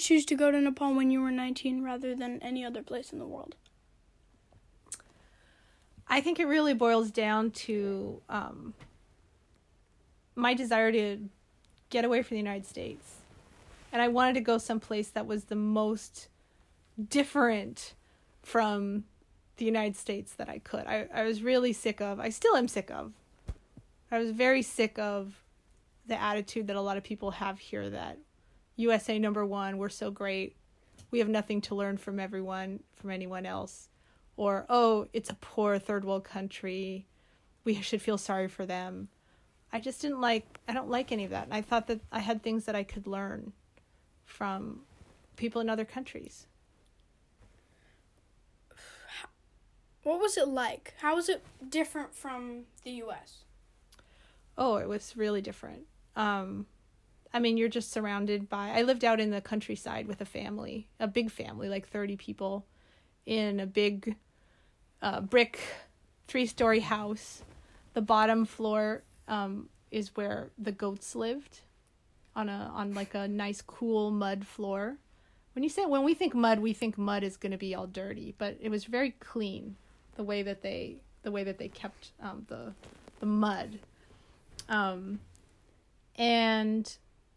choose to go to Nepal when you were 19 rather than any other place in the world? I think it really boils down to my desire to get away from the United States. And I wanted to go someplace that was the most different from the United States that I could. I was really sick of, I still am sick of, I was very sick of the attitude that a lot of people have here that USA #1, we're so great, we have nothing to learn from anyone else. Or, oh, it's a poor third world country, we should feel sorry for them. I don't like any of that. And I thought that I had things that I could learn from people in other countries. What was it like? How was it different from the U.S.? Oh, it was really different. You're just surrounded by... I lived out in the countryside with a big family, like 30 people, in a big brick 3-story house. The bottom floor is where the goats lived, on like a nice cool mud floor. When we think mud is going to be all dirty, but it was very clean the way that they kept the mud. And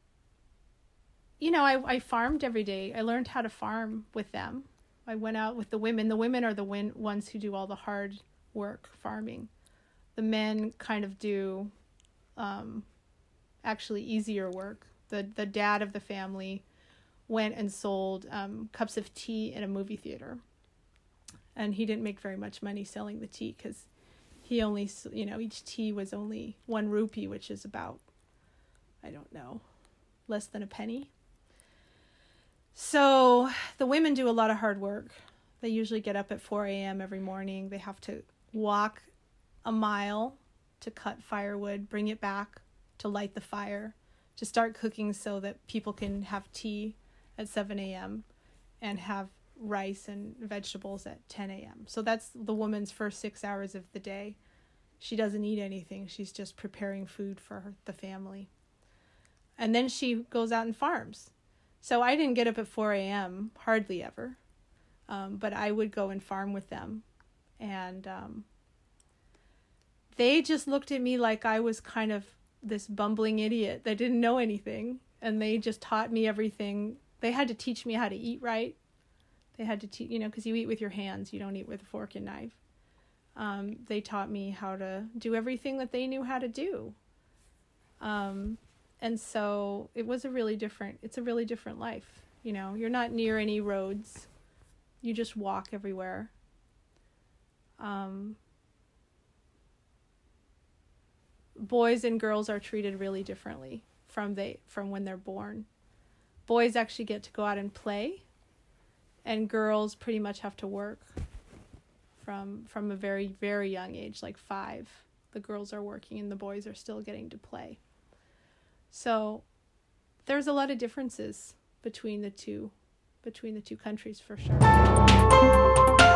I farmed every day. I learned how to farm with them. I went out with the women. The women are the ones who do all the hard work farming. The men kind of do actually easier work. The dad of the family went and sold cups of tea in a movie theater. And he didn't make very much money selling the tea because he only, each tea was only 1 rupee, which is about, I don't know, less than a penny. So the women do a lot of hard work. They usually get up at 4 a.m. every morning. They have to walk a mile to cut firewood, bring it back to light the fire, to start cooking so that people can have tea at 7 a.m. and have rice and vegetables at 10 a.m. So that's the woman's first 6 hours of the day. She doesn't eat anything. She's just preparing food for the family. And then she goes out and farms. So I didn't get up at 4 a.m., hardly ever. But I would go and farm with them. And they just looked at me like I was kind of this bumbling idiot that didn't know anything. And they just taught me everything. They had to teach me how to eat right. They had to teach, because you eat with your hands. You don't eat with a fork and knife. They taught me how to do everything that they knew how to do. And so it's a really different life. You're not near any roads. You just walk everywhere. Boys and girls are treated really differently from when they're born. Boys actually get to go out and play, and girls pretty much have to work from a very, very young age, like 5. The girls are working and the boys are still getting to play. So there's a lot of differences between the two countries for sure.